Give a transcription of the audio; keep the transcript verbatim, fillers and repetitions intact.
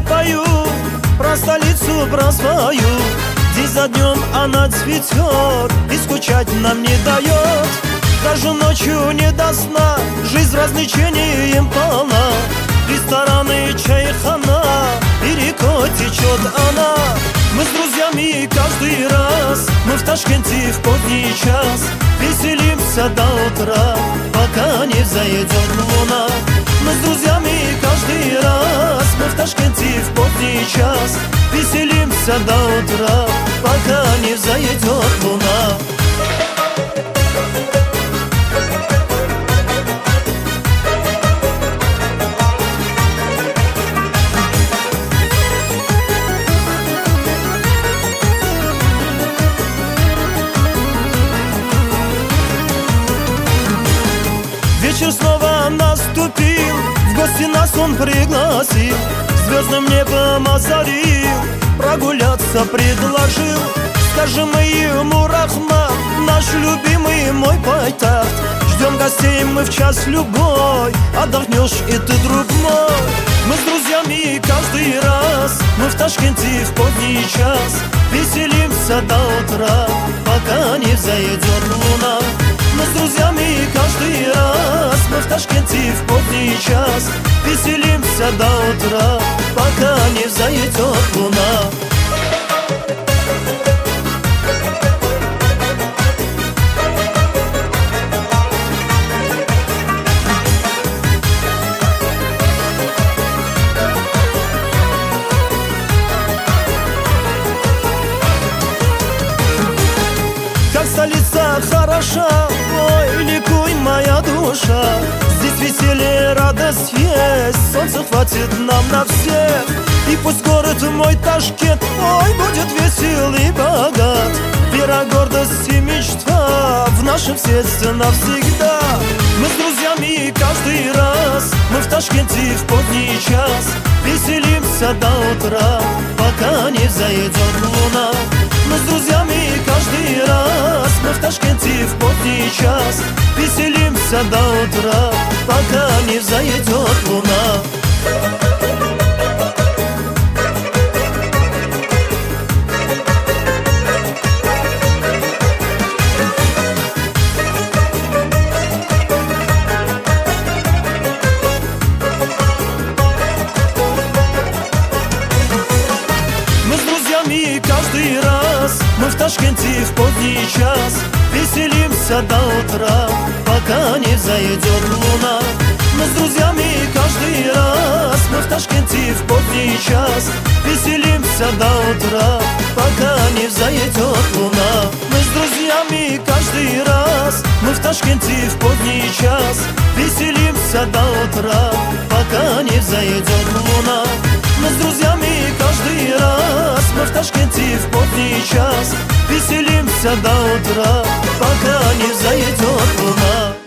пою про столицу, про свою. День за днем она цветет и скучать нам не дает. Даже ночью не до сна, жизнь развлечением полна. Рестораны, чайхана, и рекой течет она. Мы с друзьями каждый раз, мы в Ташкенте в поздний час веселимся до утра, пока не взойдет луна. Мы с друзьями каждый раз, мы в Ташкенте в поздний час веселимся до утра, пока не взойдет луна. Вечер снова наступил, в гости нас он пригласил, звездным небом озарил, прогуляться предложил. Скажем мы ему рахмат, наш любимый мой байтахт. Ждем гостей мы в час любой, отдохнешь и ты, друг мой. Мы с друзьями каждый раз, мы в Ташкенте в поздний час веселимся до утра, пока не взойдет луна. Мы с друзьями каждый раз, мы в Ташкенте в поздний час веселимся до утра, пока не взойдет луна. Как столица хороша, ой, ликуй моя душа. Здесь веселье, радость есть, солнце хватит нам на всех. И пусть город мой Ташкент, ой, будет весел и богат. Вера, гордость и мечта в нашем сердце навсегда. Мы с друзьями каждый раз, мы в Ташкенте в поздний час веселимся до утра, пока не взойдет луна. Мы с друзьями каждый раз, мы в Ташкенте в поздний час веселимся до утра, пока не взойдет луна. Каждый раз мы в Ташкенте в поздний час веселимся до утра, пока не взойдет луна. Мы с друзьями каждый раз, мы в Ташкенте в поздний час веселимся до утра, пока не взойдет луна. Мы с друзьями каждый раз, мы в Ташкенте в поздний час веселимся до утра, пока не взойдет луна. Мы с друзьями каждый раз, мы в Ташкенте в поздний час веселимся до утра, пока не взойдет луна.